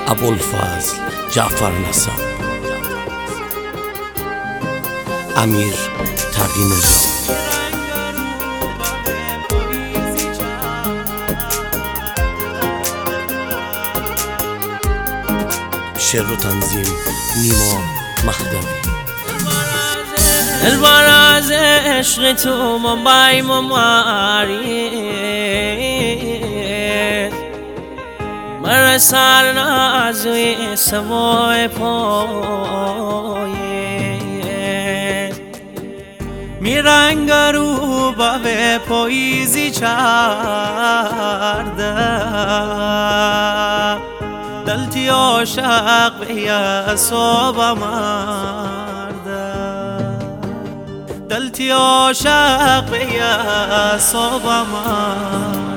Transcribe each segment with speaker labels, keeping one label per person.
Speaker 1: ابوالفضل جعفر نسب، امیر تقی نژاد. شعر و تنظیم نیما مهدوی.
Speaker 2: دلبر از عشق تو منبع مماری مر سر نازوی سماع پایه میرنگ رو به پاییزی چرده دلتی عاشق به یسوب مرده دلتی عاشق به یسوب مرده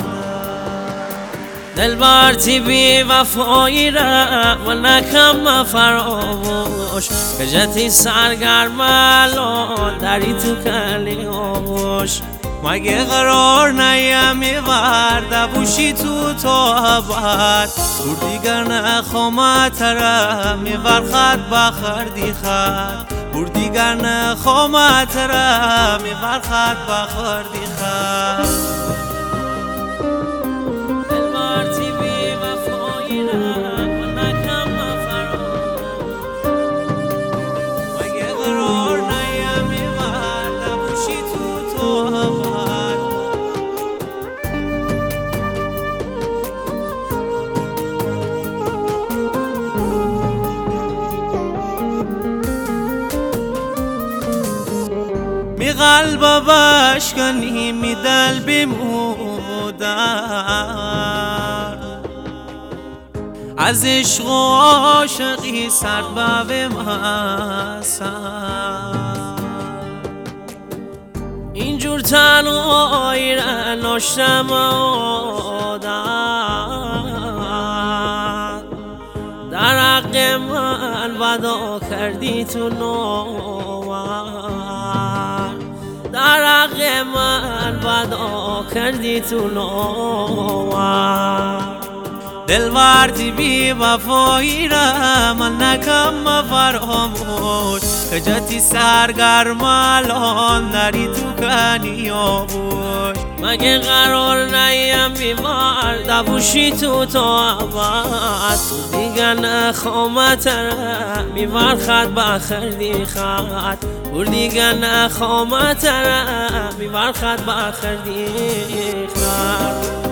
Speaker 2: دلبر تی بی وفایی را و نکم فراموش کجتی سرگرم الان داری تو کلی آموش مگه قرار نیمی ورده بوشی تو ابد دور دیگر نخوامت را میورخد بخردی خد دور دیگر نخوامت را میورخد بخردی خد می قلب بشکنی می دل بمودن از عشق و عاشقی سر به مسن اینجور تنهایی را نشتم آدم در حق من ودا کردی تو نوان در حق من ودا کردی تو نوان دلوردی بی وفایی را من نکم فراموش کجتی سرگرم الان داری تو کنی آبوش مگه قرار نیم بیمار دبوشی تو ابد دیگر نخوامت را میور خد بخردی خد بور دیگر نخوامت را میور خد بخردی خد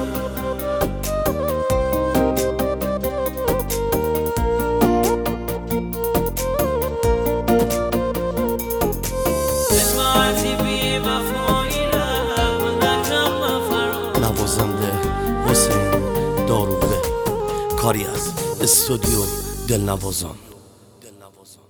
Speaker 1: نوازنده حسین داروغه، کاری از استودیو دلنوازان.